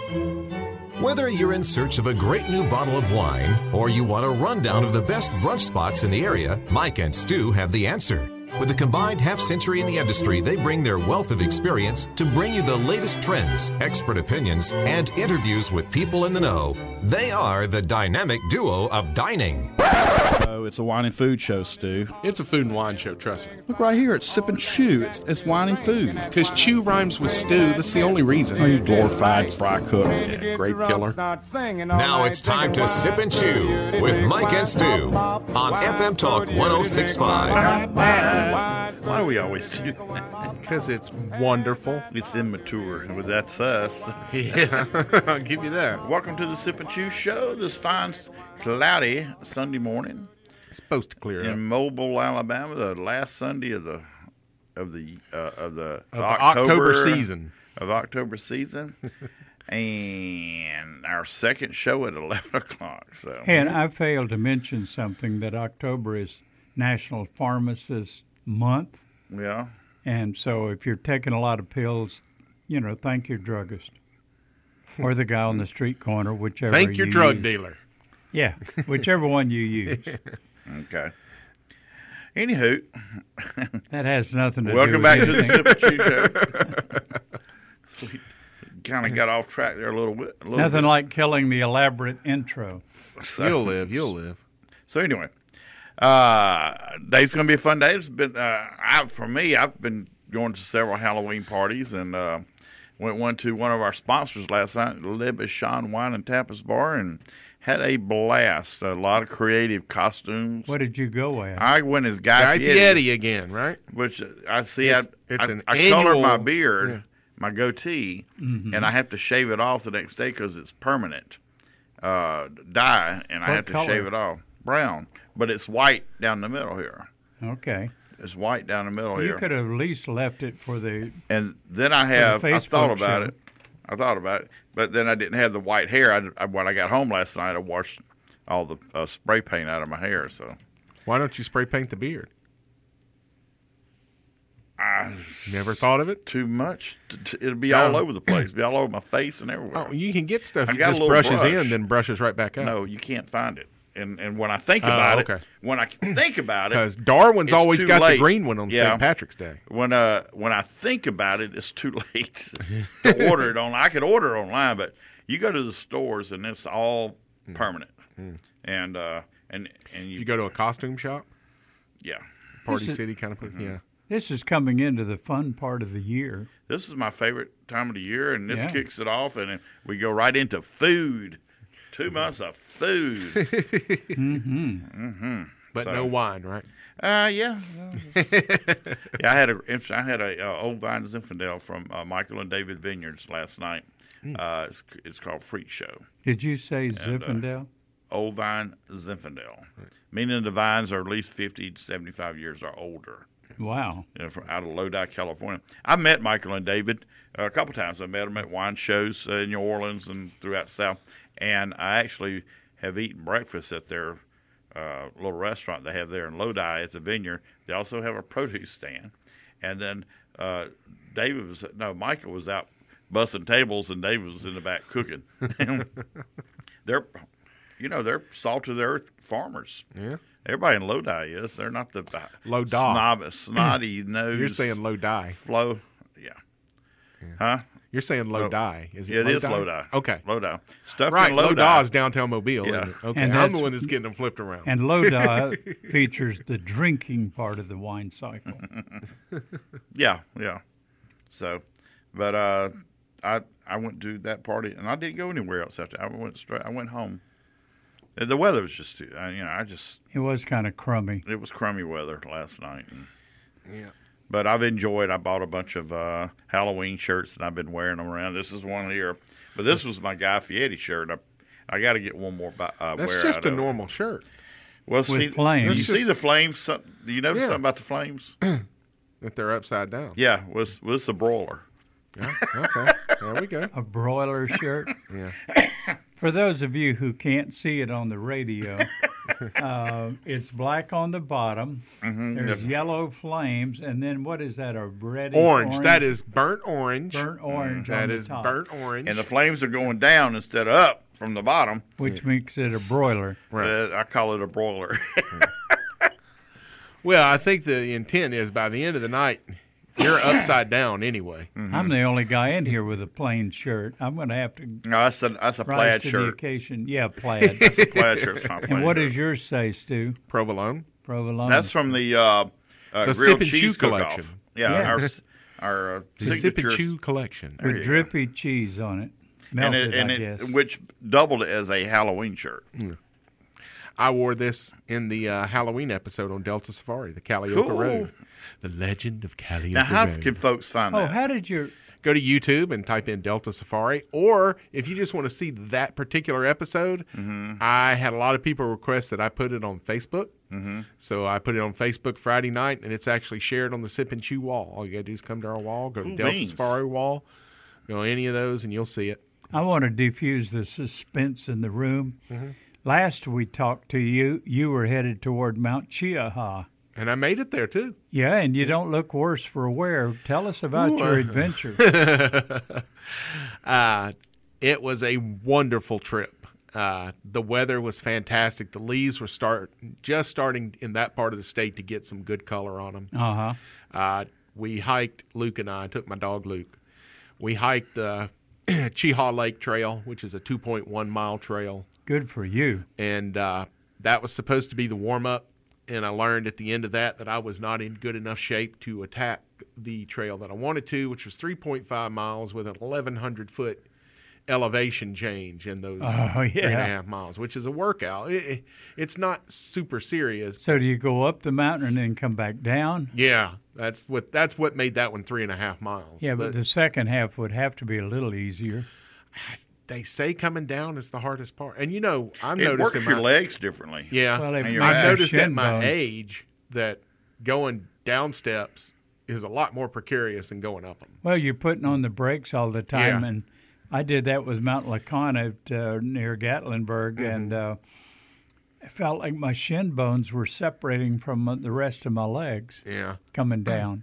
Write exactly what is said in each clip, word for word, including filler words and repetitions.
Whether you're in search of a great new bottle of wine or you want a rundown of the best brunch spots in the area, Mike and Stu have the answer. With a combined half century in the industry, they bring their wealth of experience to bring you the latest trends, expert opinions, and interviews with people in the know. They are the dynamic duo of dining. Oh, it's a wine and food show, Stu. It's a food and wine show, trust me. Look right here, it's Sip and Chew. It's, it's wine and food. Because chew rhymes with stew, that's the only reason. Oh, you glorified fry cook. Yeah, grape killer. Now it's time to Sip and Chew with Mike and Stu on F M Talk one oh six point five. Why do we always do that? Because it's wonderful. It's immature, but that's us. Yeah, I'll give you that. Welcome to the Sip and Chew Show this fine, cloudy Sunday morning It's supposed to clear in up. Mobile, Alabama, the last Sunday of the of the uh, of the, Of the October, October season. Of October season. And our second show at eleven o'clock. So, And I failed to mention something, that October is National Pharmacist Month. yeah. And so if you're taking a lot of pills, you know, thank your druggist or the guy on the street corner, whichever Thank your you drug use. dealer. Yeah, whichever one you use. Okay. Anywho, That has nothing to welcome do with back to the anything. Sip and Chew Show. So we kind of got off track there a little bit. A little Nothing bit. like killing the elaborate intro. So, You'll live, you'll live. So anyway, uh, today's going to be a fun day. It's been uh, I, for me. I've been going to several Halloween parties and uh, went one to one of our sponsors last night, Le Bichon Wine and Tapas Bar, and had a blast. A lot of creative costumes. What did you go at? I went as Guy, Guy Fieri, Fieri again, right? which I see. It's- I, it's I, an I colored my annual- beard, yeah. my goatee, Mm-hmm. and I have to shave it off the next day because it's permanent uh, dye, and I What have to color? shave it off brown. But it's white down the middle here. Okay. It's white down the middle You here. could have at least left it for the. And then I have, I Facebook thought about show. it. I thought about it, but then I didn't have the white hair. I, I, when I got home last night, I washed all the uh, spray paint out of my hair. So Why don't you spray paint the beard? I Never thought of it? too much. T- t- It'll be No. all over the place. Be all over my face and everywhere. Oh, you can get stuff I that got a just little brushes brush. in, then brushes right back up. No, you can't find it. And and when I think Oh, about okay. it, when I think about it, Because Darwin's it's always too got late. the green one on Yeah. Saint Patrick's Day. when uh when I think about it, it's too late to order it online. I could order it online, but you go to the stores and it's all permanent. And uh and and you, You go to a costume shop, yeah. Party This is- City kind of place. Yeah. This is coming into the fun part of the year. This is my favorite time of the year, and this Yeah. kicks it off, and then we go right into food. Two months of food. But So- no wine, right? Uh, yeah, yeah. I had a I had a uh, Old Vine Zinfandel from uh, Michael and David Vineyards last night. Uh, it's, it's called Freak Show. Did you say uh, Zinfandel? Old Vine Zinfandel, meaning the vines are at least fifty to seventy-five years or older. Wow. You know, from out of Lodi, California. I met Michael and David uh, a couple times. I met them at wine shows uh, in New Orleans and throughout the South. And I actually have eaten breakfast at their uh, little restaurant they have there in Lodi at the Vineyard. They also have a produce stand. And then uh, David was, no, Michael was out bussing tables, and David was in the back cooking. they're, you know, they're salt of the earth farmers. Yeah. Everybody in Lodi is. They're not the Lodi. snob, snotty nose. You're saying low die. flow. Yeah. Huh? You're saying low Lo- die. Is it It is Lodi? Lodi. Okay. Lodi. Stuff Right, in Lodi Lodi. is downtown Mobile. Yeah. Isn't it? Okay, And I'm the that's- one that's getting them flipped around. And Lodi features the drinking part of the wine cycle. Yeah, yeah. So, but uh, I I went to that party, and I didn't go anywhere else after. I went straight. I went home. And the weather was just too. I, you know, I just It was kind of crummy. it was crummy weather last night. And, Yeah. But I've enjoyed. I bought a bunch of uh, Halloween shirts, and I've been wearing them around. This is one here, but this was my Guy Fieri shirt. I, I got to get one more. By, uh, That's wear just out a of it. normal shirt Well, see, flames. You It's see just- the flames? Some, do you notice Yeah. something about the flames? that they're upside down. Yeah, was was the broiler. Yeah, okay. There we go. A broiler shirt. Yeah. For those of you who can't see it on the radio, uh, it's black on the bottom. Mm-hmm. There's yellow flames, and then what is that? A reddish Orange. orange? That is burnt orange. burnt orange on That the is top, burnt orange. And the flames are going down instead of up from the bottom. which makes it a broiler. Right. Uh, I call it a broiler. Well, I think the intent is by the end of the night, you're upside down anyway. Mm-hmm. I'm the only guy in here with a plain shirt. I'm going to have to No, that's a, that's a rise plaid to the shirt. occasion. Yeah, plaid. That's a plaid shirt. It's not a And plaid what shirt. does yours say, Stu? Provolone. Provolone. That's from the uh, uh, The grilled Sip and cheese Chew cook-off. collection. Yeah, Yeah. our our uh, The Sip signature, and Chew collection. with you go. drippy cheese on it. and Melted, it, and I it guess. which doubled it as a Halloween shirt. I wore this in the uh, Halloween episode on Delta Safari, the Calliope Cool. Road. The Legend of Calliope Now, how Road. can folks find Oh, that? how did your Go to YouTube and type in Delta Safari. Or if you just want to see that particular episode, Mm-hmm. I had a lot of people request that I put it on Facebook. Mm-hmm. So I put it on Facebook Friday night, and it's actually shared on the Sip and Chew wall. All you got to do is come to our wall, go Cool to Delta beans. Safari wall, go any of those, and you'll see it. I want to diffuse the suspense in the room. Mm-hmm. Last we talked to you, you were headed toward Mount Chiaha. And I made it there, too. Yeah, and you don't look worse for wear. Tell us about your adventure. Uh, it was a wonderful trip. Uh, the weather was fantastic. The leaves were start just starting in that part of the state to get some good color on them. Uh-huh. Uh, we hiked, Luke and I, I took my dog Luke. We hiked the Cheehaw Lake Trail, which is a two point one mile trail. Good for you. And uh, that was supposed to be the warm-up. And I learned at the end of that that I was not in good enough shape to attack the trail that I wanted to, which was three point five miles with an eleven hundred foot elevation change in those Oh, three and a yeah. half miles, which is a workout. It, it, it's not super serious. So do you go up the mountain and then come back down? Yeah, that's what that's what made that one three and a half miles. Yeah, but, the second half would have to be a little easier. they say coming down is the hardest part. And you know, I've It noticed works in your my, legs differently. Yeah, Well, it And your I've ass. noticed at shin my bones. age that going down steps is a lot more precarious than going up them. Well, you're putting on the brakes all the time, Yeah. and I did that with Mount Lacana at, uh, near Gatlinburg, Mm-hmm. and uh, I felt like my shin bones were separating from the rest of my legs Yeah, coming down.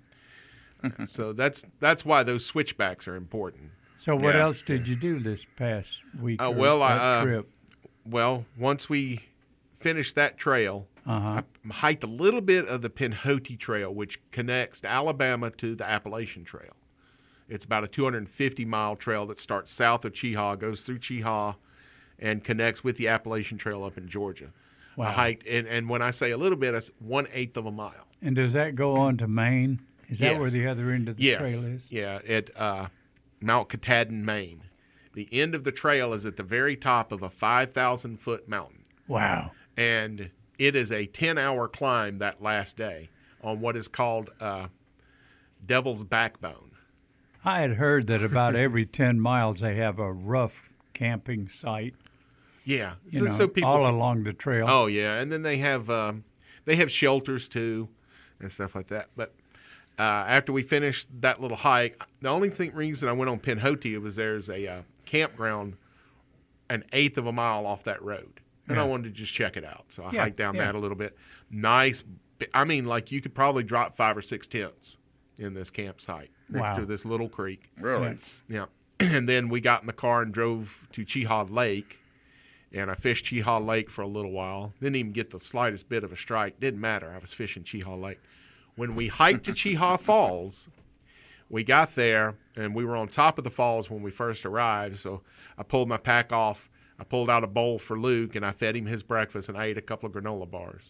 so that's that's why those switchbacks are important. So what Yeah. else did you do this past week? Uh, or well, I, that uh, trip? Well, once we finished that trail, Uh-huh. I hiked a little bit of the Pinhoti Trail, which connects Alabama to the Appalachian Trail. It's about a two hundred fifty mile trail that starts south of Cheehaw, goes through Cheehaw, and connects with the Appalachian Trail up in Georgia. Wow. I hiked, and, and when I say a little bit, it's one eighth of a mile. And does that go on to Maine? Is that Yes. where the other end of the Yes, trail is? yeah, at uh, Mount Katahdin, Maine. The end of the trail is at the very top of a five thousand foot mountain. Wow. And it is a ten hour climb that last day on what is called uh, Devil's Backbone. I had heard that about every ten miles they have a rough camping site, Yeah, you so, know, so people. all along the trail. Oh yeah, and then they have um, they have shelters too, and stuff like that. But uh, after we finished that little hike, the only thing reason I went on Pinhoti was there's a uh, campground an eighth of a mile off that road, and I Yeah. wanted to just check it out. So I Yeah, hiked down yeah. that a little bit. Nice. bi- I mean, like you could probably drop five or six tents in this campsite next Wow. to this little creek. Really? Yeah. And then we got in the car and drove to Cheehaw Lake. And I fished Cheehaw Lake for a little while. Didn't even get the slightest bit of a strike. Didn't matter. I was fishing Cheehaw Lake. When we hiked to Cheehaw Falls, we got there, and we were on top of the falls when we first arrived. So I pulled my pack off. I pulled out a bowl for Luke, and I fed him his breakfast, and I ate a couple of granola bars.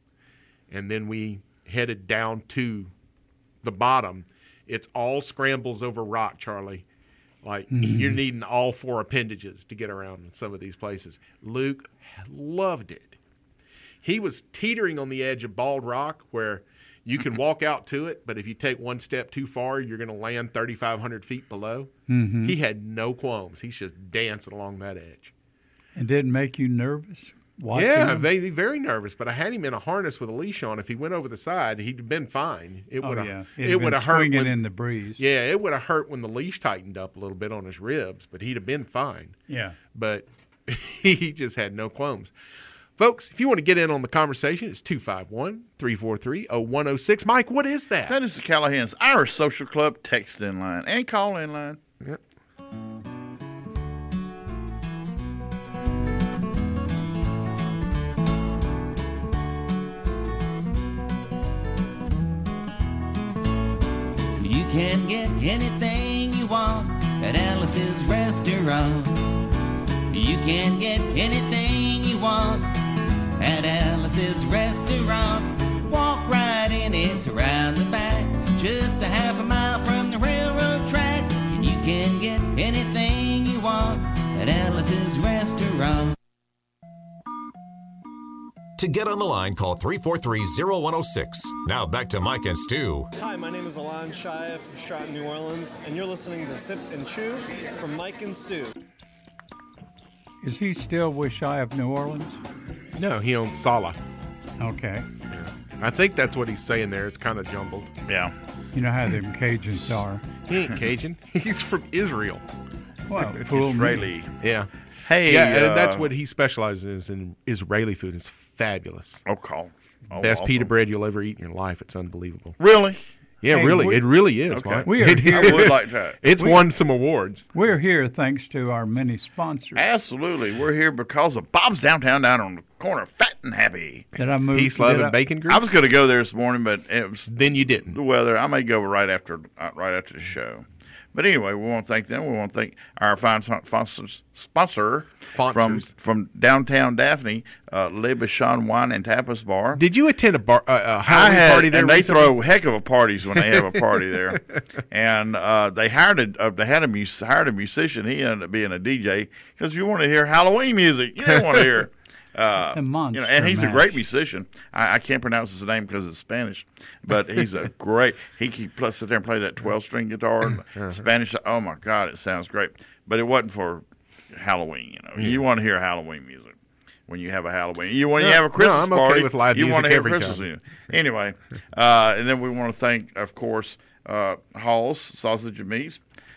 And then we headed down to the bottom. It's all scrambles over rock, Charlie. Like, you're needing all four appendages to get around in some of these places. Luke loved it. He was teetering on the edge of bald rock where you can walk out to it, but if you take one step too far, you're going to land thirty-five hundred feet below. Mm-hmm. He had no qualms. He's just dancing along that edge. It didn't make you nervous watching yeah, them? very, very nervous, but I had him in a harness with a leash on. If he went over the side, he'd been fine. It Oh, would have yeah. it It'd would been have hurt swinging when, in the breeze. Yeah, it would have hurt when the leash tightened up a little bit on his ribs, but he'd have been fine. Yeah. But he just had no qualms. Folks, if you want to get in on the conversation, it's two five one, three four three, oh one oh six. Mike, what is that? That is the Callahan's Irish Social Club text-in line and call-in line. Yep. You can get anything you want at Alice's Restaurant. You can get anything you want at Alice's Restaurant. Walk right in, it's around the back, just a half a mile from the railroad track. And you can get anything you want at Alice's Restaurant. To get on the line, call three four three, oh one oh six. Now back to Mike and Stu. Hi, my name is Alon Shia from Stratton, New Orleans, and you're listening to Sip and Chew from Mike and Stu. Is he still with Shy of New Orleans? No, he owns Sala. Okay. Yeah. I think that's what he's saying there. It's kind of jumbled. Yeah. You know how them Cajuns are. He ain't Cajun. He's from Israel. Well, fool me. Israeli. Yeah. Hey, Yeah, uh, and that's what he specializes in. Israeli food. It's fabulous. Oh, call. Oh, Best awesome. pita bread you'll ever eat in your life. It's unbelievable. Really? Yeah, Hey, really. we- It really is, Okay. Mike. We are It- here. I would like that. It's won some awards. We're here thanks to our many sponsors. Absolutely. We're here because of Bob's Downtown down on the corner of Fat and Happy. Did I move? Peace, love, did I- and bacon grease. I was going to go there this morning, but it was Then you didn't. the weather. I may go right after uh, right after the show. But anyway, we want to thank them. We want to thank our fine sponsors, sponsor from Sponsors. from downtown Daphne, uh, Le Bichon Wine and Tapas Bar. Did you attend a, bar, uh, a I Halloween had, party there and they recently? throw heck of a parties when they have a party there. And uh, they hired a uh, they had a mus- hired a musician. He ended up being a D J because you want to hear Halloween music. You didn't want to hear. Uh, The Monster you know, and he's a Mash. great musician. I, I can't pronounce his name because it's Spanish, but he's a great. He can play, sit there and play that twelve string guitar, Spanish. Oh my God, it sounds great. But it wasn't for Halloween. You know, you want to hear Halloween music when you have a Halloween. You when No, you have a Christmas no, I'm okay party. with live you music want to hear every Christmas time. music. Anyway, uh, and then we want to thank, of course, uh, Hall's Sausage and Meats.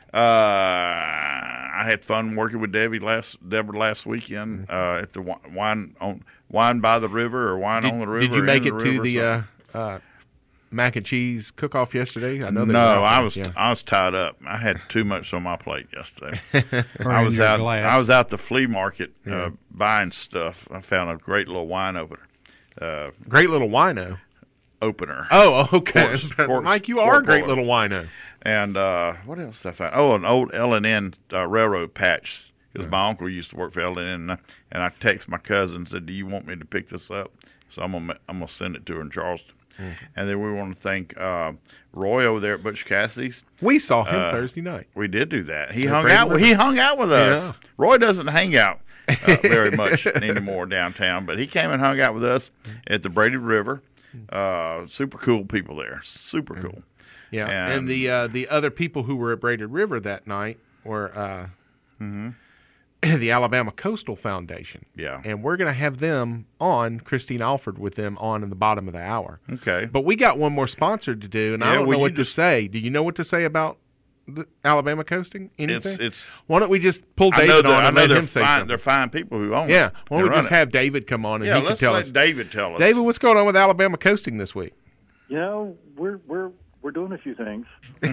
Uh, I had fun working with Debbie last Deborah last weekend uh, at the wi- wine on wine by the river or wine Did, on the river. did you or make in it the to river, the uh, something. uh, mac and cheese cook-off yesterday? I know they No, were out I there. was Yeah. I was tied up. I had too much on my plate yesterday. Or I in was your out. glass. I was out the flea market uh, buying stuff. I found a great little wine opener. Uh, Great little wino. opener. Oh, okay. Corks- corks- Mike, you are a cork great boiler. little wino. And uh, what else did I find? Oh, an old L and N uh, railroad patch. Because my uncle used to work for L and N, and I, and I texted my cousin and said, "Do you want me to pick this up?" So I'm gonna I'm gonna send it to her in Charleston. Mm-hmm. And then we want to thank uh, Roy over there at Butch Cassidy's. We saw him Uh, Thursday night. We did do that. He Yeah, hung Braden out. River. He hung out with us. Yeah. Roy doesn't hang out uh, very much anymore downtown, but he came and hung out with us at the Braided River. Uh, super cool people there. Super cool. Yeah, and, And- the uh, the other people who were at Braided River that night were uh, Mm-hmm. the Alabama Coastal Foundation. Yeah. And we're going to have them on, Christine Alford with them on in the bottom of the hour. Okay. But we got one more sponsor to do, and I Yeah, don't well, know you what just- to say. Do you know what to say about the Alabama Coasting? Anything? It's it's. Why don't we just pull I know David they're, on I and know let they're him say fine. something? They're fine people who own it. Yeah. Why don't we They just run it. have David come on and Yeah, he can let's tell let us. David tell us. David, what's going on with Alabama Coasting this week? You know, we're we're we're doing a few things.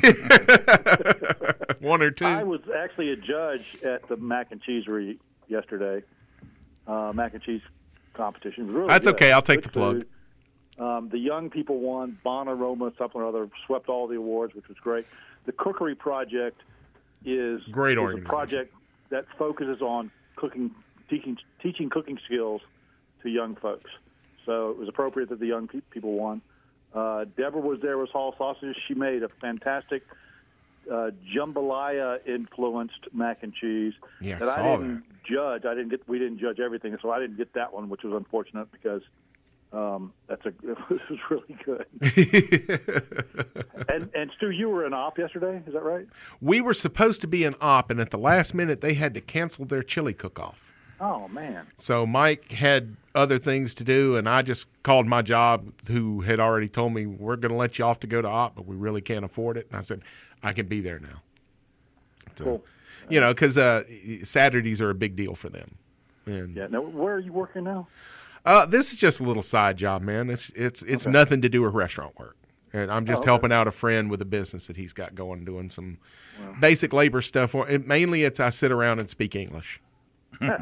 One or two? I was actually a judge at the mac and cheesery yesterday. Uh, mac and cheese competition. It was really That's good. okay. I'll take Good the plug. food. Um, the young people won. Bon Aroma, something or other, swept all the awards, which was great. The Cookery Project is, Great is a organization. project that focuses on cooking, teaching, teaching cooking skills to young folks. So it was appropriate that the young pe- people won. Uh, Deborah was there with Hall Sausages. She made a fantastic uh, jambalaya-influenced mac and cheese Yeah, I that I saw didn't judge. I didn't get. We didn't judge everything, so I didn't get that one, which was unfortunate because um, that's a it was really good. and and Stu, you were in op yesterday. Is that right? We were supposed to be an op, and at the last minute, they had to cancel their chili cook-off. Oh man. So Mike had other things to do, and I just called my job, who had already told me, we're going to let you off to go to op, but we really can't afford it. And I said, I can be there now. So, Cool. You know, because uh, Saturdays are a big deal for them. And Yeah. Now, where are you working now? Uh, this is just a little side job, man. It's it's it's Okay. nothing to do with restaurant work, and I'm just Oh, okay. helping out a friend with a business that he's got going, doing some basic labor stuff. For, and mainly, it's I sit around and speak English. Yeah,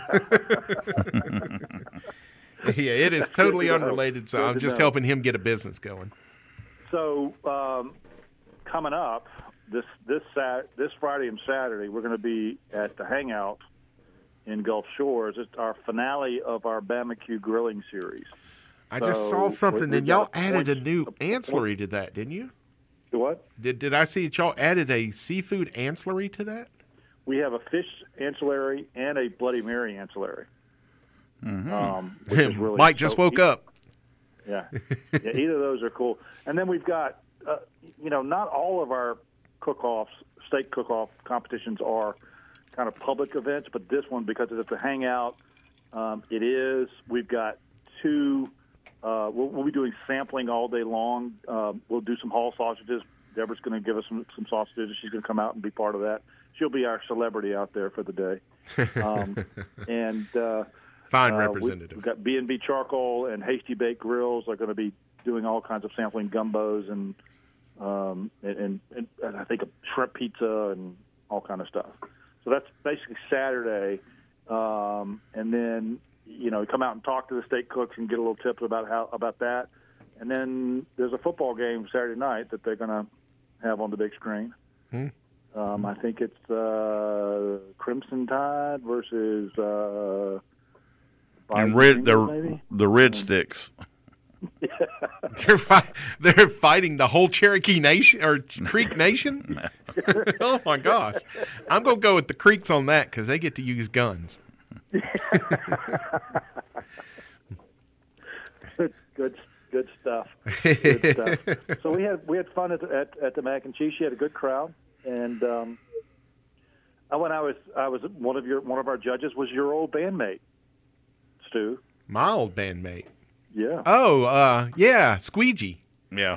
it is totally Good to know. unrelated. So Good I'm to just know. helping him get a business going. So um, coming up this this Sat this Friday and Saturday, we're going to be at the Hangout in Gulf Shores. It's our finale of our Barbecue Grilling series. I just So, saw something, we- and we've y'all got a added a point- new a point- ancillary to that, didn't you? What? Did Did I see that y'all added a seafood ancillary to that? We have a fish ancillary and a Bloody Mary ancillary. Mm-hmm. Um, which is really, Mike just so woke e- up. Yeah. yeah, either of those are cool. And then we've got, uh, you know, not all of our cook-offs, steak cook-off competitions are kind of public events, but this one, because it's a hangout, um, it is. We've got two. Uh, we'll, we'll be doing sampling all day long. Uh, we'll do some Hall sausages. Deborah's going to give us some, some sausages. She's going to come out and be part of that. She'll be our celebrity out there for the day. Um, and uh, Fine uh, we- representative. We've got B and B Charcoal and Hasty Baked Grills are going to be doing all kinds of sampling gumbos and um, and, and, and, and I think a shrimp pizza and all kind of stuff. So that's basically Saturday, um, and then you know come out and talk to the steak cooks and get a little tips about how about that. And then there's a football game Saturday night that they're going to have on the big screen. Hmm. Um, I think it's uh, Crimson Tide versus uh, And Bayou red, Bengals, the maybe? the Red Sticks. They're fi- they're fighting the whole Cherokee Nation or Creek Nation. Oh my gosh! I'm gonna go with the Creeks on that because they get to use guns. good, good stuff. Good stuff. So we had we had fun at the, at, at the Mac and Cheese. She had a good crowd, and um, uh, when I was I was one of your one of our judges was your old bandmate, Stu. My old bandmate. Yeah. Oh, uh, yeah, Squeegee. Yeah.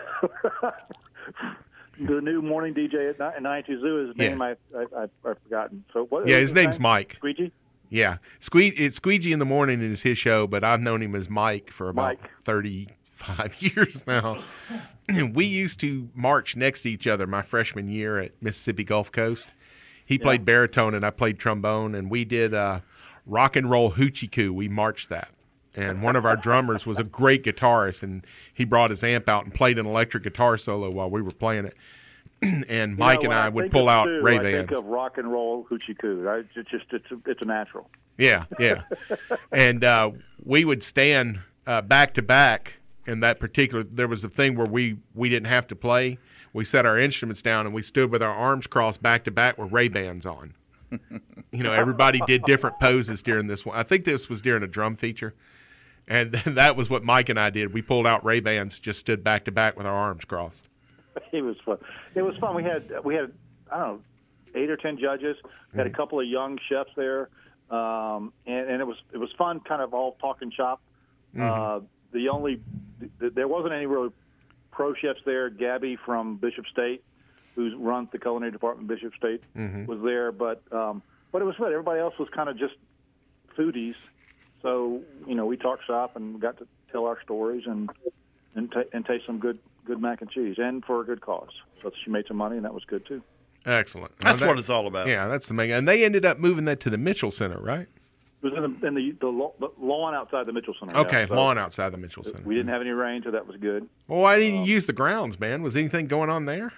The new morning D J at ninety-two Zoo. His Yeah. name I, I, I I've forgotten. So what? Yeah, what his was name's name? Mike. Squeegee. Yeah, Squee- it's Squeegee in the Morning is his show, but I've known him as Mike for about Mike. thirty-five years now. We used to march next to each other my freshman year at Mississippi Gulf Coast. He played baritone and I played trombone, and we did uh, rock and roll hoochie coo. We marched that. And one of our drummers was a great guitarist, and he brought his amp out and played an electric guitar solo while we were playing it. And Mike You know, and when I would think pull of out Stu, Ray I think Bans. of rock and roll hoochie coo. Right? It's just it's a, it's a natural. Yeah, yeah. And uh, we would stand uh, back to back in that particular. There was a thing where we, we didn't have to play. We set our instruments down and we stood with our arms crossed back to back with Ray Bans on. You know, everybody did different poses during this one. I think this was during a drum feature. And that was what Mike and I did. We pulled out Ray Bans, just stood back to back with our arms crossed. It was fun. It was fun. We had we had I don't know eight or ten judges. We had a couple of young chefs there, um, and, and it was it was fun. Kind of all talking shop. Uh, the only th- there wasn't any real pro chefs there. Gabby from Bishop State, who runs the culinary department at Bishop State, was there. But um, but it was fun. Everybody else was kind of just foodies. So you know we talked shop and got to tell our stories and and, ta and taste some good. good mac and cheese, and for a good cause. So she made some money, and that was good, too. Excellent. That's Now what that- it's all about. Yeah, that's the main. And they ended up moving that to the Mitchell Center, right? It was in the, in the, the, lo- the lawn outside the Mitchell Center. Okay, yeah. So lawn outside the Mitchell Center. We didn't have any rain, so that was good. Well, why didn't you use the grounds, man? Was anything going on there?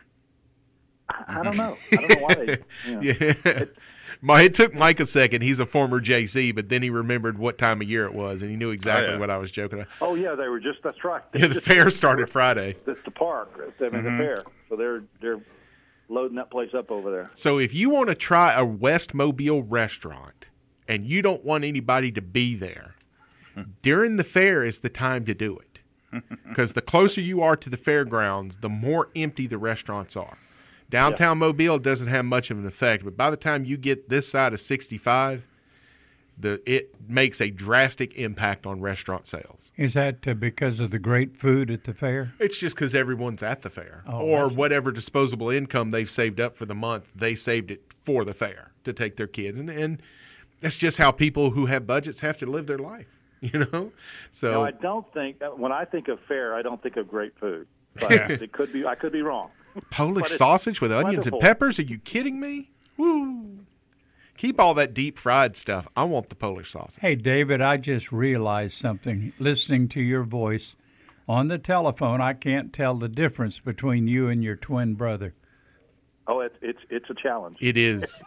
I, I don't know. I don't know why they... You know. Yeah. My, it took Mike a second. He's a former J C, but then he remembered what time of year it was, and he knew exactly yeah. what I was joking about. Oh, yeah, they were just... That's right. Yeah, the fair started Friday. It's the park. It's, I mean, Mm-hmm. the fair. So they're they're loading that place up over there. So if you want to try a West Mobile restaurant and you don't want anybody to be there, during the fair is the time to do it. Because the closer you are to the fairgrounds, the more empty the restaurants are. Downtown Mobile doesn't have much of an effect, but by the time you get this side of sixty-five, the it makes a drastic impact on restaurant sales. Is that uh, because of the great food at the fair? It's just because everyone's at the fair. Oh, or I see. whatever disposable income they've saved up for the month, they saved it for the fair to take their kids. And, and that's just how people who have budgets have to live their life. you know. So Now, I don't think when I think of fare, I don't think of great food. But it could be. I could be wrong. Polish But it's sausage with onions plentiful. and peppers? Are you kidding me? Woo! Keep all that deep fried stuff. I want the Polish sausage. Hey, David, I just realized something. Listening to your voice on the telephone, I can't tell the difference between you and your twin brother. Oh, it's it's it's a challenge. It is.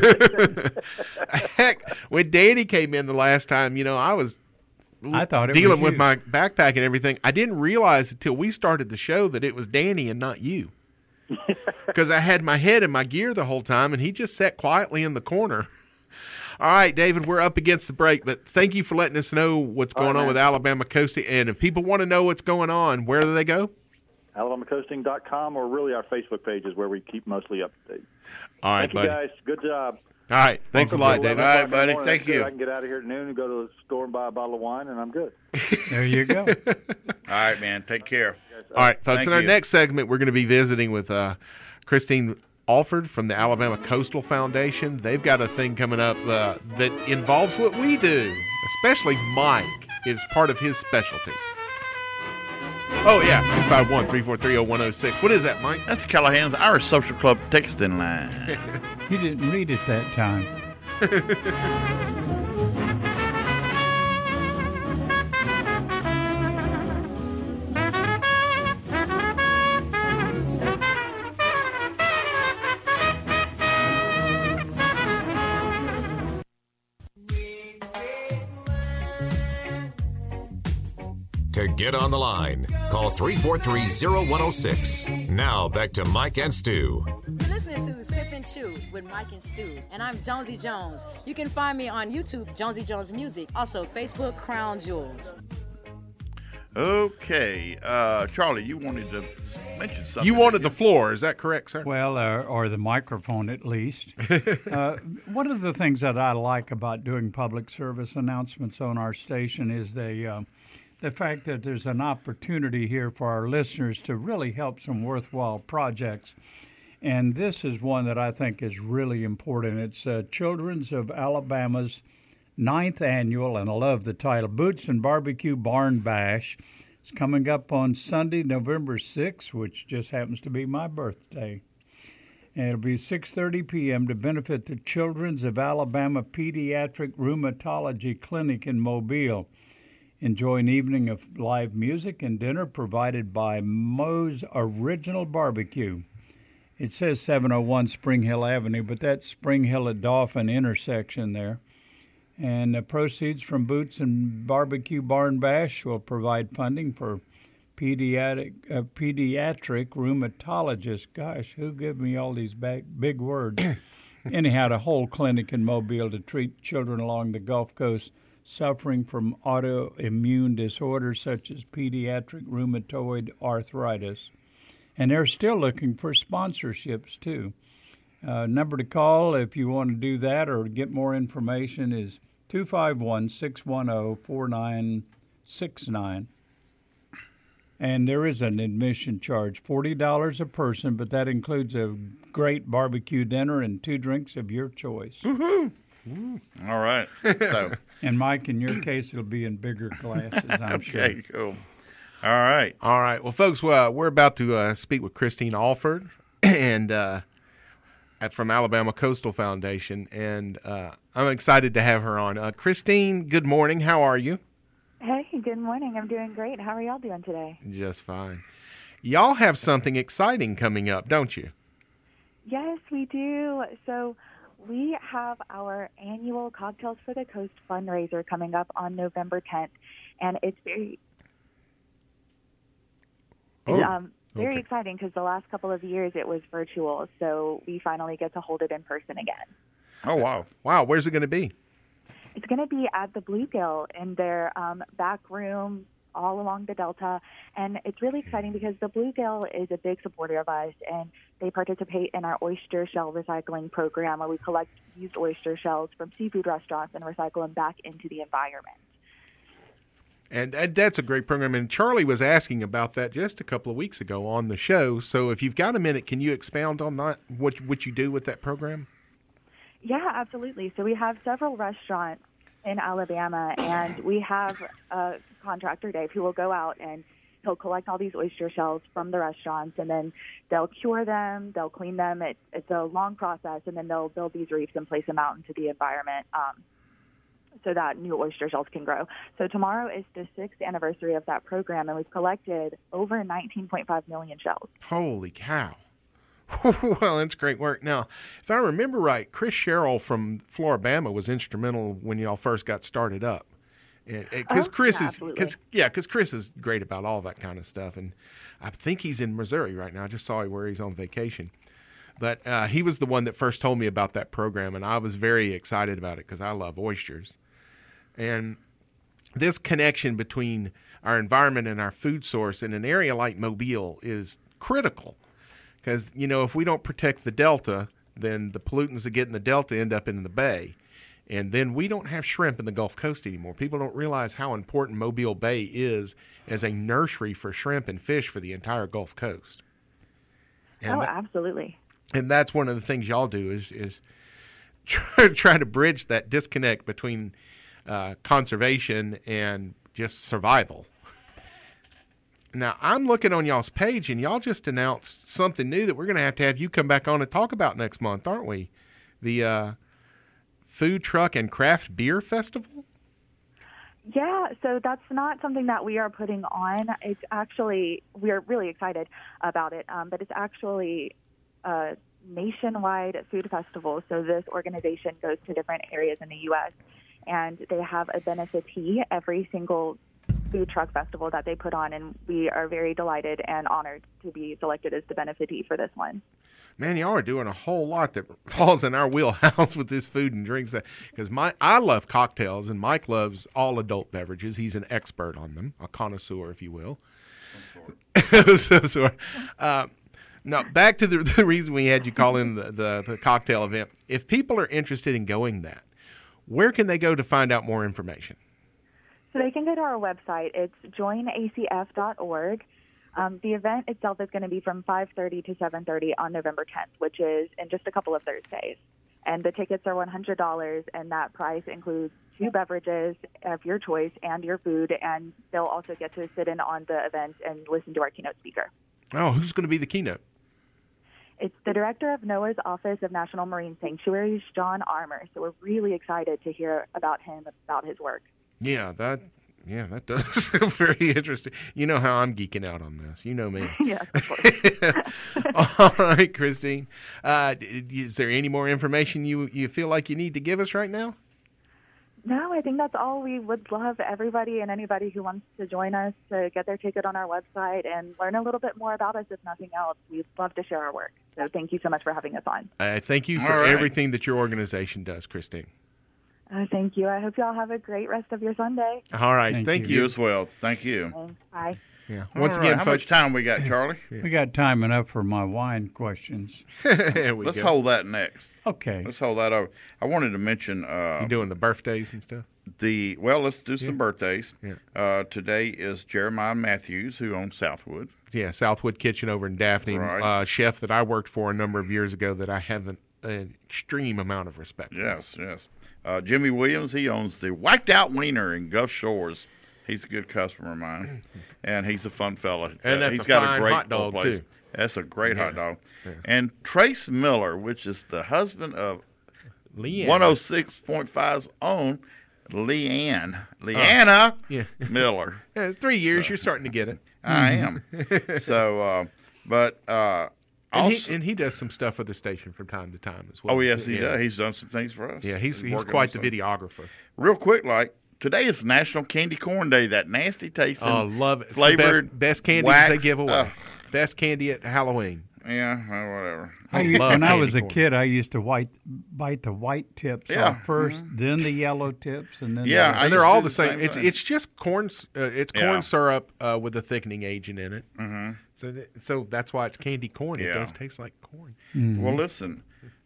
Heck, when Danny came in the last time, you know, I was I thought it dealing was with you. my backpack and everything. I didn't realize until we started the show that it was Danny and not you. Because I had my head in my gear the whole time, and he just sat quietly in the corner. All right, David, we're up against the break, but thank you for letting us know what's All going right, on man. with Alabama Coasting. And if people want to know what's going on, where do they go? Alabama Coasting dot com, or really our Facebook page is where we keep mostly up to date. All right, Thank buddy. you, guys. Good job. All right, thanks Welcome a lot, to David. eleven All right, o'clock in the buddy. morning. Thank That's good. you. I can get out of here at noon and go to the store and buy a bottle of wine, and I'm good. There you go. All right, man. Take care. All right, folks, Thank in our you. next segment, we're going to be visiting with uh, Christine Alford from the Alabama Coastal Foundation. They've got a thing coming up uh, that involves what we do, especially Mike. It's part of his specialty. Oh, yeah, two five one, three four three, zero one zero six. What is that, Mike? That's Callahan's Irish Social Club texting line. You didn't read it that time. To get on the line, call three four three, zero one zero six. Now back to Mike and Stu. You're listening to Sip and Chew with Mike and Stu, and I'm Jonesy Jones. You can find me on YouTube, Jonesy Jones Music, also Facebook, Crown Jewels. Okay. Uh, Charlie, you wanted to mention something. You wanted didn't the floor. Is that correct, sir? Well, uh, or the microphone at least. uh, one of the things that I like about doing public service announcements on our station is the uh, the fact that there's an opportunity here for our listeners to really help some worthwhile projects. And this is one that I think is really important. It's uh, Children's of Alabama's ninth annual, and I love the title, Boots and Barbecue Barn Bash. It's coming up on Sunday, November sixth, which just happens to be my birthday. And it'll be six thirty p.m. to benefit the Children's of Alabama Pediatric Rheumatology Clinic in Mobile. Enjoy an evening of live music and dinner provided by Moe's Original Barbecue. It says seven oh one Spring Hill Avenue, but that's Spring Hill at Dauphin intersection there. And the proceeds from Boots and Barbecue Barn Bash will provide funding for pediatric uh, pediatric rheumatologists. Gosh, who gave me all these big, big words? Anyhow, the whole clinic in Mobile to treat children along the Gulf Coast suffering from autoimmune disorders such as pediatric rheumatoid arthritis. And they're still looking for sponsorships, too. Uh, number to call if you want to do that or get more information is two five one, six one zero, four nine six nine. And there is an admission charge, forty dollars a person, but that includes a great barbecue dinner and two drinks of your choice. Woohoo! All right. So, And, Mike, in your case, it'll be in bigger glasses, I'm sure. okay, cool. All right. All right. Well, folks, well, we're about to uh, speak with Christine Alford and uh, at- from Alabama Coastal Foundation, and uh, I'm excited to have her on. Uh, Christine, good morning. How are you? Hey, good morning. I'm doing great. How are y'all doing today? Just fine. Y'all have something exciting coming up, don't you? Yes, we do. So we have our annual Cocktails for the Coast fundraiser coming up on November tenth, and it's very Oh, um, very okay. exciting because the last couple of years it was virtual, so we finally get to hold it in person again. Oh, wow. Wow, where's it going to be? It's going to be at the Bluegill in their um, back room all along the Delta. And it's really exciting because the Bluegill is a big supporter of us, and they participate in our oyster shell recycling program where we collect used oyster shells from seafood restaurants and recycle them back into the environment. And, and that's a great program. And Charlie was asking about that just a couple of weeks ago on the show. So if you've got a minute, can you expound on that, what, what you do with that program? Yeah, absolutely. So we have several restaurants in Alabama, and we have a contractor, Dave, who will go out and he'll collect all these oyster shells from the restaurants, and then they'll cure them, they'll clean them. It, it's a long process, and then they'll build these reefs and place them out into the environment um, so that new oyster shells can grow. So tomorrow is the sixth anniversary of that program, and we've collected over nineteen point five million shells. Holy cow. Well, that's great work. Now, if I remember right, Chris Sherrill from Floribama was instrumental when y'all first got started up. Because Oh, Chris yeah, is, absolutely. cause, yeah, because Chris is great about all that kind of stuff, and I think he's in Missouri right now. I just saw him where he's on vacation, but uh, he was the one that first told me about that program, and I was very excited about it because I love oysters, and this connection between our environment and our food source in an area like Mobile is critical, because you know if we don't protect the delta, then the pollutants that get in the delta end up in the bay. And then we don't have shrimp in the Gulf Coast anymore. People don't realize how important Mobile Bay is as a nursery for shrimp and fish for the entire Gulf Coast. And oh, that- absolutely. And that's one of the things y'all do is is try, try to bridge that disconnect between uh, conservation and just survival. Now, I'm looking on y'all's page, and y'all just announced something new that we're going to have to have you come back on and talk about next month, aren't we? The uh, Food Truck and Craft Beer Festival? Yeah, so that's not something that we are putting on. It's actually, we're really excited about it, um, but it's actually a nationwide food festival. So this organization goes to different areas in the U S, and they have a benefitee every single food truck festival that they put on, and we are very delighted and honored to be selected as the benefitee for this one. Man, y'all are doing a whole lot that falls in our wheelhouse with this food and drinks. Because my, I love cocktails, and Mike loves all adult beverages. He's an expert on them, a connoisseur, if you will. so, so, uh, now, back to the, the reason we had you call in the, the, the cocktail event. If people are interested in going that, where can they go to find out more information? So they can go to our website. It's join A C F dot org. Um, the event itself is going to be from five thirty to seven thirty on November tenth, which is in just a couple of Thursdays. And the tickets are one hundred dollars, and that price includes two beverages of your choice and your food, and they'll also get to sit in on the event and listen to our keynote speaker. Oh, who's going to be the keynote? It's the director of NOAA's Office of National Marine Sanctuaries, John Armour. So we're really excited to hear about him, about his work. Yeah, that yeah, that does sound very interesting. You know how I'm geeking out on this. You know me. Yes, of course. All right, Christine. Uh, is there any more information you, you feel like you need to give us right now? No, I think that's all. We would love everybody and anybody who wants to join us to get their ticket on our website and learn a little bit more about us, if nothing else. We'd love to share our work. So thank you so much for having us on. Uh, thank you for All right. everything that your organization does, Christine. Uh, thank you. I hope you all have a great rest of your Sunday. All right, thank, Thank you. You as well. Thank you. Thanks. Bye. Yeah. Once All right, again, how folks, much time we got, Charlie? We got time enough for my wine questions. there we Let's go. hold that next. Okay. Let's hold that over. I wanted to mention uh, You doing the birthdays and stuff? the well. Let's do some birthdays. Yeah. Uh, today is Jeremiah Matthews, who owns Southwood. Yeah, Southwood Kitchen over in Daphne, Right. uh, chef that I worked for a number of years ago that I have an, an extreme amount of respect for. Yes, yes. Uh, Jimmy Williams, he owns the Whacked Out Wiener in Gulf Shores. He's a good customer of mine, and he's a fun fella. And Uh, that's he's a got fine a great hot dog, place. too. That's a great Yeah. hot dog. And Trace Miller, which is the husband of Leanne. one oh six point five's own Leanne, Leanna Yeah. Miller. Yeah, three years, you're starting to get it. I am. So, uh, but uh, And also, he, and he does some stuff for the station from time to time as well. oh yes, he yeah. does. He's done some things for us. Yeah, he's he's working quite on the some- videographer. Real quick, like today is National Candy Corn Day. That nasty tasting, Oh, love it. It's the flavored, best, best candy wax. that they give away. Uh, Best candy at Halloween. yeah, well, whatever. I, I u- love when I candy was a corn. kid, I used to white, bite the white tips Yeah. off first, then the yellow tips, and then Yeah, the, I And they're used to all do the the same. same It's thing. it's just corn. s- Uh, it's corn Yeah. syrup uh, with a thickening agent in it. Mm-hmm. So th- so that's why it's candy corn. It Yeah. does taste like corn. Well, listen.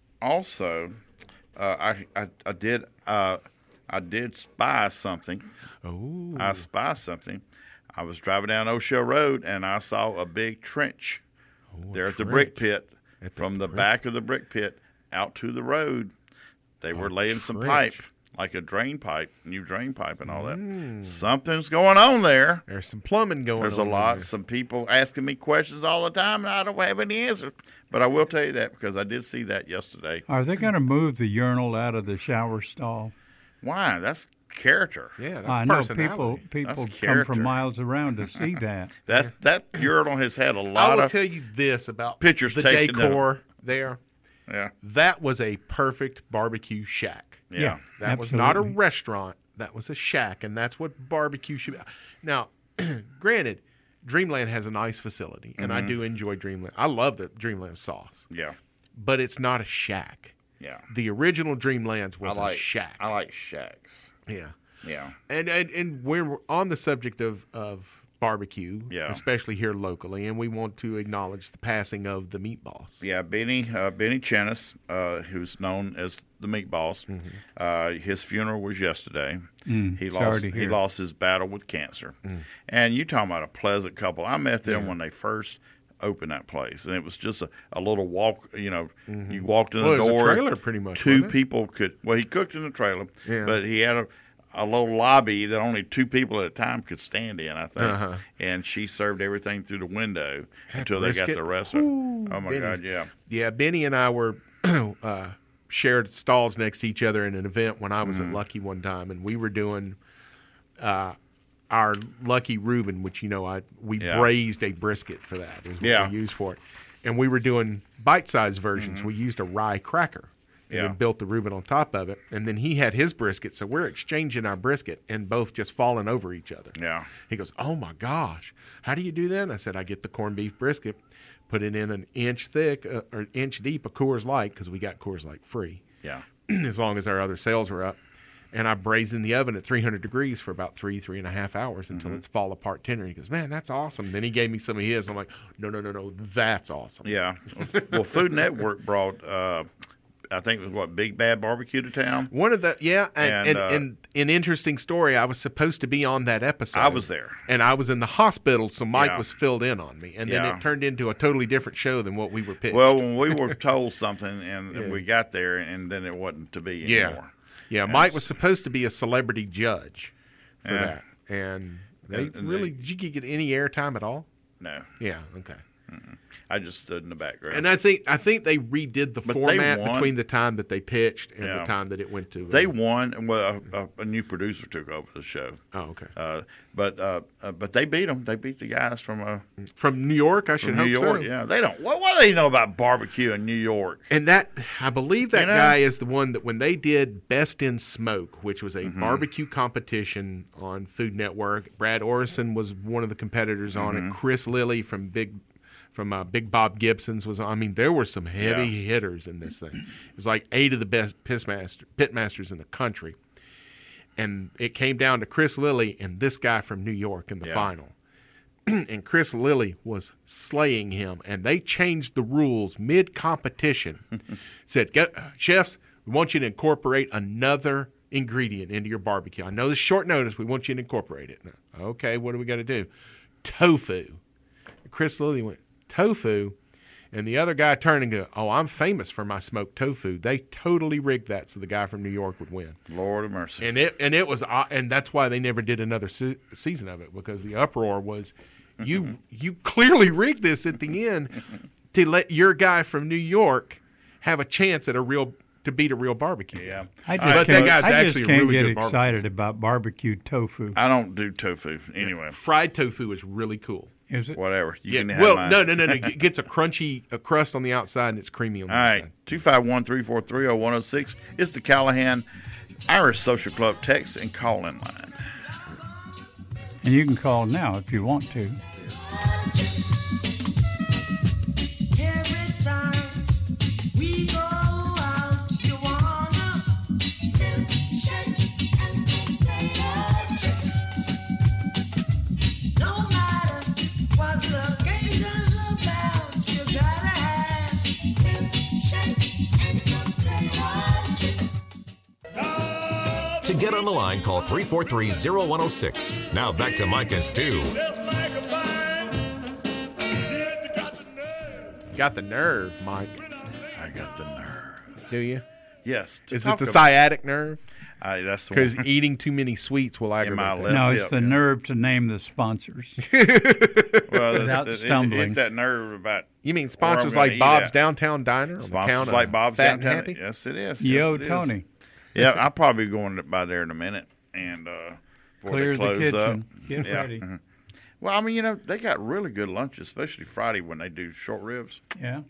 Also, uh, I, I I did uh, I did spy something. Oh, I spy something. I was driving down O'Shell Road and I saw a big trench there at the brick trench. pit. At the From the brick- back of the brick pit out to the road, they were A laying some trench. pipe, like a drain pipe, new drain pipe, and all that. Mm. Something's going on there. There's some plumbing going There's on. There's a lot. There. Some people asking me questions all the time, and I don't have any answers. But I will tell you that because I did see that yesterday. Are they going to move the urinal out of the shower stall? Why? That's character. Yeah, that's I know personality. people people That's come character. from miles around to see that. That's that urinal has had a I lot will of tell you this about pictures the taken decor there. Yeah. That was a perfect barbecue shack. Yeah. Yeah, That was not a absolutely. restaurant. That was a shack, and that's what barbecue should be. Now, granted, Dreamland has a nice facility, and I do enjoy Dreamland. I love the Dreamland sauce, Yeah. but it's not a shack. Yeah. The original Dreamlands was I like a shack. I like shacks. Yeah. Yeah. And and and we're on the subject of, of barbecue, Yeah. especially here locally, and we want to acknowledge the passing of the Meat Boss. Yeah, Benny uh, Benny Chennis, uh, who's known as the Meat Boss. Mm-hmm. Uh, his funeral was yesterday. Mm, he sorry lost to he hear. lost his battle with cancer. Mm. And you talking about a pleasant couple. I met them when they first opened that place, and it was just a, a little walk. You know, you walked in Well, the it was a door. trailer pretty much, Two wasn't it? people could. Well, he cooked in the trailer, Yeah. but he had a. A little lobby that only two people at a time could stand in, I think. Uh-huh. And she served everything through the window until they brisket. got the rest of it. Ooh, Oh, my Benny's- God, yeah. Yeah, Benny and I were uh, shared stalls next to each other in an event when I was Mm-hmm. at Lucky one time, and we were doing uh, our Lucky Reuben, which you know I we Yeah. braised a brisket for that. Is what Yeah. we used for it, and we were doing bite-sized versions. We used a rye cracker. And Mm-hmm. Yeah. then built the Reuben on top of it, and then he had his brisket, so we're exchanging our brisket and both just falling over each other. Yeah. He goes, "Oh my gosh, how do you do that?" And I said, "I get the corned beef brisket, put it in an inch thick uh, or inch deep of Coors Light because we got Coors Light free, Yeah. as long as our other sales were up, and I braised in the oven at three hundred degrees for about three three and a half hours until Mm-hmm. it's fall apart tender." He goes, "Man, that's awesome." Then he gave me some of his. I'm like, "No, no, no, no, that's awesome." Yeah. Well, Food Network brought, uh, I think it was what, Big Bad Barbecue to town? One of the yeah, and And, and, uh, and an interesting story. I was supposed to be on that episode. I was there. and I was in the hospital, so Mike Yeah. was filled in on me, and then Yeah. it turned into a totally different show than what we were pitched. Well, when we were told something and, and Yeah. we got there, and then it wasn't to be yeah, anymore. yeah. Mike was supposed to be a celebrity judge for Yeah. that, and they And- and really they- did you get any airtime at all? No. Yeah, okay. I just stood in the background. And I think I think they redid the But they format won. between the time that they pitched and Yeah. the time that it went to. uh, They won, and well, a, a, a new producer took over the show. Oh, okay. Uh, but uh, uh, but they beat them. They beat the guys from uh, From New York, I should from hope New York. so. Yeah, they don't. What, what do they know about barbecue in New York? And that, I believe that You know? guy is the one that when they did Best in Smoke, which was a Mm-hmm. barbecue competition on Food Network, Brad Orison was one of the competitors on Mm-hmm. it. Chris Lilly from Big from uh, Big Bob Gibson's was on. I mean, there were some heavy Yeah. hitters in this thing. It was like eight of the best pitmaster, pitmasters in the country. And it came down to Chris Lilly and this guy from New York in the Yeah. final. And Chris Lilly was slaying him, and they changed the rules mid-competition. Said, "Go, chefs, we want you to incorporate another ingredient into your barbecue. I know this is short notice. We want you to incorporate it." Okay, what do we got to do? Tofu. Chris Lilly went, "Tofu?" And the other guy turned and go, "Oh, I'm famous for my smoked tofu." They totally rigged that so the guy from New York would win. Lord of mercy. And it and it was uh, and that's why they never did another se- season of it, because the uproar was, you you clearly rigged this at the end to let your guy from New York have a chance at a real to beat a real barbecue. Yeah. I just But that can't, guy's I actually just a can't really get good barbecue. excited about barbecue tofu. I don't do tofu anyway. Fried tofu is really cool. Is it? Whatever. You Yeah, can have well, mine. no, no, no, no. It gets a crunchy a crust on the outside and it's creamy on the All inside. right, two five one, three four three, oh one oh six. It's the Callahan Irish Social Club text and call-in line. And you can call now if you want to. To get on the line, call three four three, oh one oh six. Now back to Mike and Stu. Got the nerve, Mike. I got the nerve. Do you? Yes. to Is it talk the about- sciatic nerve? Uh, that's the Because one. eating too many sweets will my aggravate left that. No, it's Yep, the yeah. nerve to name the sponsors. Well, without it's, it, stumbling. It's that nerve about You mean where I'm sponsors gonna like eat Bob's at. Downtown Diner? on the Sponsors count of like Bob's Fat and Downtown. Happy? Yes, it is. Yo, yes, it is. Tony. Yeah, I'll probably be going by there in a minute and uh, before Clear they the close kitchen. up. Get Yeah. ready. Mhm. Well, I mean, you know, they got really good lunches, especially Friday when they do short ribs. Yeah.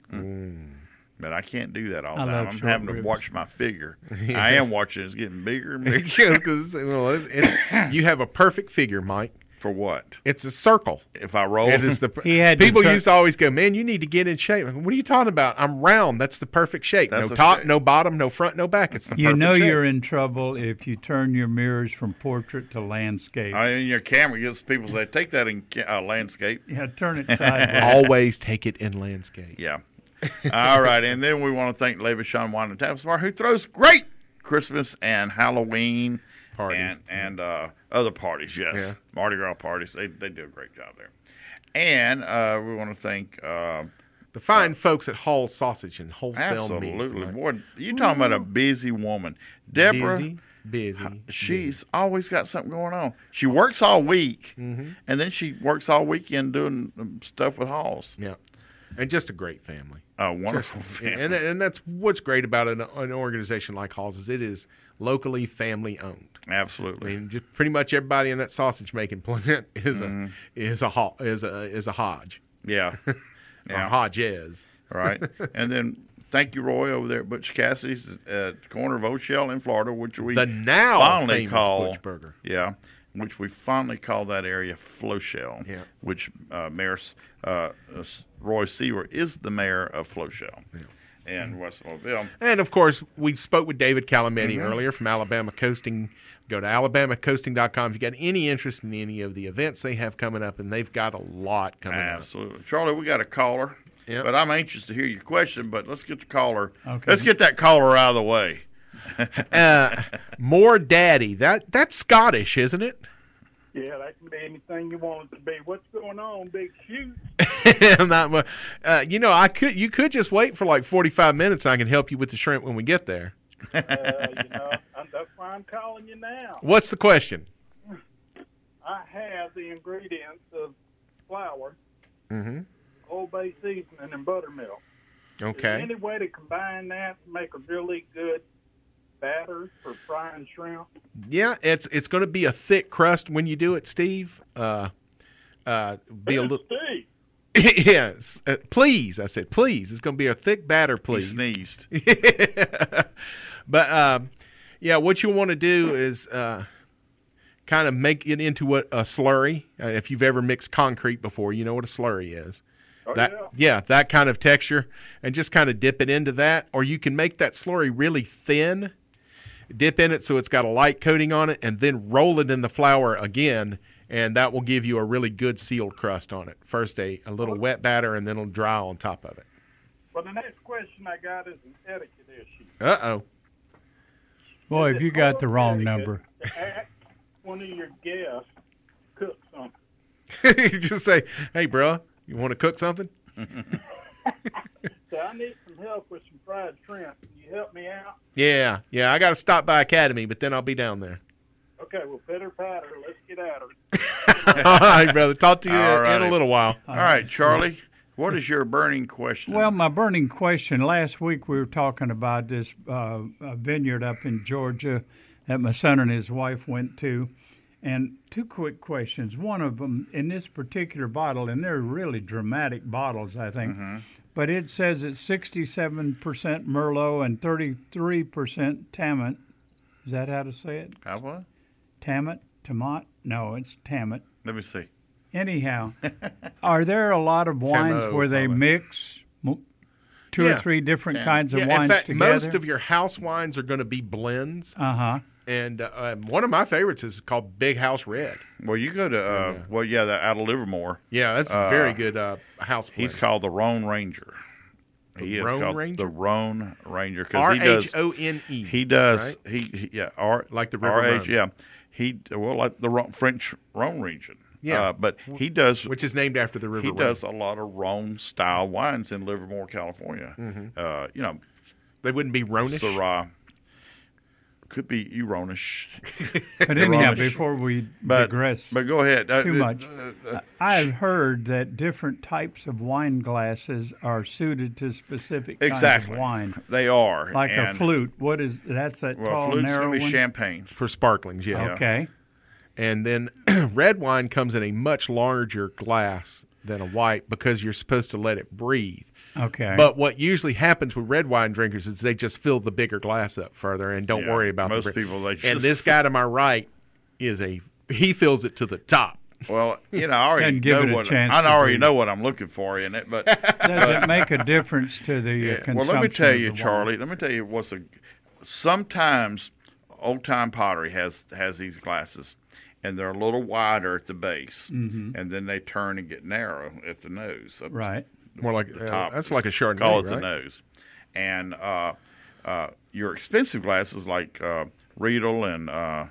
But I can't do that all the I time. love I'm short having ribs. to watch my figure. I am watching. It's getting bigger and bigger. Because well, it, it, you have a perfect figure, Mike. For what? It's a circle. If I roll, It is the He had to people try- used to always go, man, you need to get in shape. What are you talking about? I'm round. That's the perfect shape. That's no a top, shape. no bottom, no front, no back. It's the You perfect know shape. you're in trouble if you turn your mirrors from portrait to landscape. I mean, your camera gets people say, take that in ca- uh, landscape. yeah, turn it sideways. always take it in landscape. Yeah. All right, and then we want to thank Levichon Wine and Tap Bar, who throws great Christmas and Halloween Parties. and and uh, other parties. Yes, Yeah. Mardi Gras parties. They they do a great job there. And uh, we want to thank uh, The fine folks at Hall Sausage and Wholesale Meat. absolutely, Mike. boy, you talking about a busy woman, Deborah. Busy, busy. She's always got something going on. She works all week, and then she works all weekend doing um, stuff with Halls. Yeah. And just a great family. A wonderful Just- family. And, and that's what's great about an, an organization like Hall's is it is locally family owned. I Absolutely. mean, just pretty much everybody in that sausage making plant is Mm-hmm. a is a Ho- is a is a Hodge Yeah. or Yeah. Hodges. Right. And then thank you, Roy, over there at Butch Cassidy's at the corner of O'Shell in Florida, which we The now finally famous call Butch Burger. Yeah, which we finally call that area Floshell. Yeah. Which uh, Mayor uh, uh, Roy Seaver is the mayor of Floshell and West Mobile. And of course, we spoke with David Calametti Mm-hmm. earlier from Alabama Coasting. Go to alabama coasting dot com if you got any interest in any of the events they have coming up, and they've got a lot coming up. Absolutely, Charlie. We got a caller. Yep. But I'm anxious to hear your question. But let's get the caller. Okay. Let's get that caller out of the way. Uh, more daddy. That that's Scottish, isn't it? Yeah, that can be anything you want it to be. What's going on, Big Shoot? Not mu- uh, you know, I could. You could just wait for like forty-five minutes. And I can help you with the shrimp when we get there. Uh, you know, I'm, that's why I'm calling you now. What's the question? I have the ingredients of flour, Mm-hmm. Old Bay seasoning, and buttermilk. Is there Okay. any way to combine that to make a really good batter for frying shrimp? Yeah, it's it's going to be a thick crust when you do it, Steve. Uh, uh, be a little. Steve, Yes, uh, please. I said, please. It's going to be a thick batter, He please. sneezed. But um, yeah, what you want to do is uh, kind of make it into what a slurry. Uh, if you've ever mixed concrete before, you know what a slurry is. Oh, that yeah. that kind of texture, and just kind of dip it into that, or you can make that slurry really thin. Dip in it so it's got a light coating on it, and then roll it in the flour again, and that will give you a really good sealed crust on it. First a, a little wet batter, and then it'll dry on top of it. Well, the next question I got is an etiquette issue. Uh oh. Boy, Is have it you got the called wrong etiquette number. to ask one of your guests cook something? You just say, "Hey, bro, you want to cook something?" So I need some help with some fried shrimp. Can you help me out? Yeah, yeah. I got to stop by Academy, but then I'll be down there. Okay, well, pitter patter. Let's get at her. All right, brother. Talk to you All in righty. a little while. All right, Charlie. What is your burning question? Well, my burning question, last week we were talking about this uh, uh, vineyard up in Georgia that my son and his wife went to. And two quick questions. One of them, in this particular bottle, and they're really dramatic bottles, I think, but it says it's sixty-seven percent Merlot and thirty-three percent Tammet. Is that how to say it? How what? Tammet? Tamat? No, it's Tammet. Let me see. Anyhow, are there a lot of wines Tamo, where they probably. mix mo- two Yeah. or three different Yeah. kinds of Yeah, in wines fact, together? most of your house wines are going to be blends, uh huh. and uh, um, one of my favorites is called Big House Red. Well, you go to uh, well, yeah, the, out of Livermore. Yeah, that's a very good uh, house blend. He's called the Rhone Ranger. He is Rhone called Ranger? the Rhone Ranger R because he H does. O N E. He does. right? He, he yeah. R Like the River R H Rhone. yeah. He well like the Rhone, French Rhone region. Yeah. Uh, but he does. Which is named after the River he Rhone. does a lot of Rhone style wines in Livermore, California. Mm-hmm. Uh, you know, They wouldn't be Rhonish. Syrah. could be Erroneous. But anyhow, before we but, digress but go ahead. too uh, much, uh, uh, I've heard that different types of wine glasses are suited to specific exactly. kinds of wine. They are. Like and a flute. What is that's that well, tall, flute's narrow gonna be one? champagne. For sparklings, yeah. Okay. And then red wine comes in a much larger glass than a white because you're supposed to let it breathe. Okay. But what usually happens with red wine drinkers is they just fill the bigger glass up further and don't yeah, worry about most the people. They just... And this guy to my right is a he fills it to the top. Well, you know, I already give know it a what chance I to already breathe. know what I'm looking for in it. But does but, it make a difference to the yeah. uh, consumption? Well, let me tell of you, the Charlie. wine? Let me tell you what's a. Sometimes, old time pottery has has these glasses, and they're a little wider at the base, mm-hmm. and then they turn and get narrow at the nose. Right. More like the uh, top. that's like a Chardonnay, Call it right? the nose, and uh, uh, your expensive glasses like uh, Riedel and uh,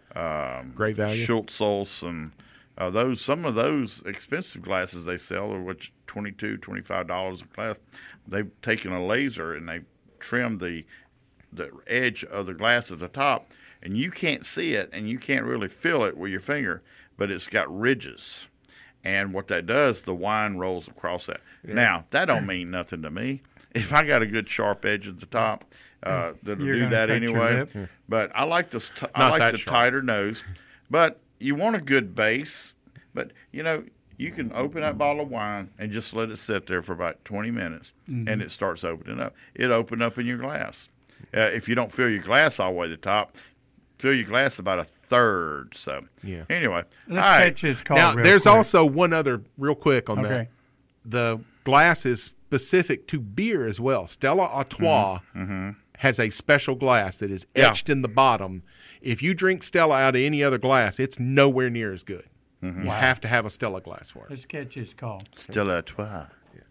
um, Great Value, Schultz and uh, those. Some of those expensive glasses they sell are which twenty-two, twenty-five dollars a glass. They've taken a laser and they trimmed the the edge of the glass at the top, and you can't see it and you can't really feel it with your finger, but it's got ridges. And what that does, the wine rolls across that. Yeah. Now, that don't mean nothing to me. If I got a good sharp edge at the top, uh, that'll You're do gonna that cut your anyway. lip. But I like the t- I like the sharp. tighter nose. But you want a good base. But you know, you can open that bottle of wine and just let it sit there for about twenty minutes, mm-hmm. and it starts opening up. It open up in your glass. Uh, if you don't fill your glass all the way to the top, fill your glass about a third. So yeah. Anyway, let's all right. catch his call. Now, real there's quick. also one other real quick on okay. that. The glass is specific to beer as well. Stella Artois mm-hmm. Mm-hmm. has a special glass that is Yeah. etched in the bottom. If you drink Stella out of any other glass, it's nowhere near as good. Mm-hmm. You Wow. have to have a Stella glass for it. Let's catch his call. Stella Artois.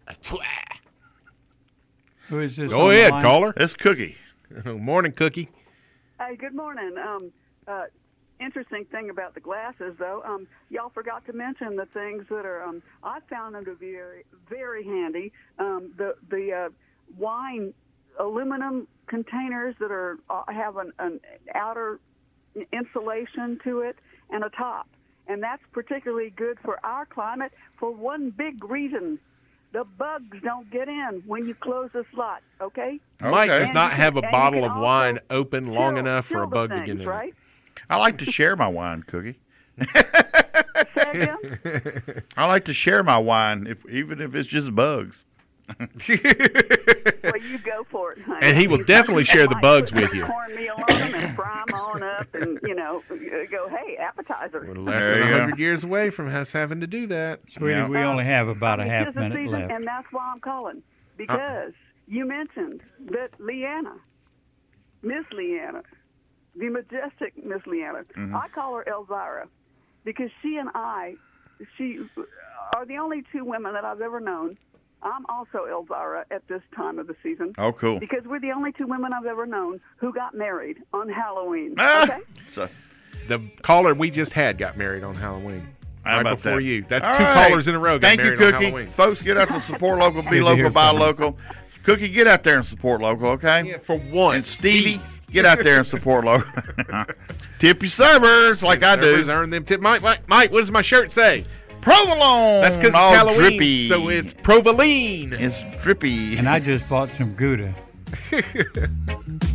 Who is this? Go on the ahead, line? caller. It's Cookie. Morning, Cookie. Hey, good morning. Um, uh, interesting thing about the glasses, though, um, y'all forgot to mention the things that are. Um, I found them to be very, very handy. Um, the the uh, wine aluminum containers that are uh, have an, an outer insulation to it and a top, and that's particularly good for our climate for one big reason. The bugs don't get in when you close the slot, okay? Mike Okay. does And not you have a can- and bottle you of can wine also open long fill- enough for fill a the bug to things, get in right? I like to share my wine, Cookie. Say again? I like to share my wine, if, even if it's just bugs. Well, you go for it, honey. And he will You- definitely share the might bugs put with you. Cornmeal on them and fry them on up, and you know, go, hey, appetizer. We're less There than you one go. hundred years away from us having to do that. Sweetie, Yeah. we only have about a It's half just a minute season, left. and that's why I'm calling because you mentioned that Leanna, Miss Leanna, the majestic Miss Leanna. Mm-hmm. I call her Elvira because she and I, she are the only two women that I've ever known. I'm also Elvira at this time of the season. Oh, cool. Because we're the only two women I've ever known who got married on Halloween. Ah! Okay? So, The caller we just had got married on Halloween. how right about before that? you. That's All two right. callers in a row got Thank you, married on Cookie. Halloween. Folks, get out to support local, be Good to local, hear buy from you. local. Cookie, get out there and support local, okay? Yeah, for once. And Stevie, Jeez. get out there and support local. Tip your servers like I do. Servers earn them tip. Mike, Mike, Mike, what does my shirt say? Provolone. That's because it's all Halloween, drippy. so it's Provolene. It's drippy. And I just bought some Gouda.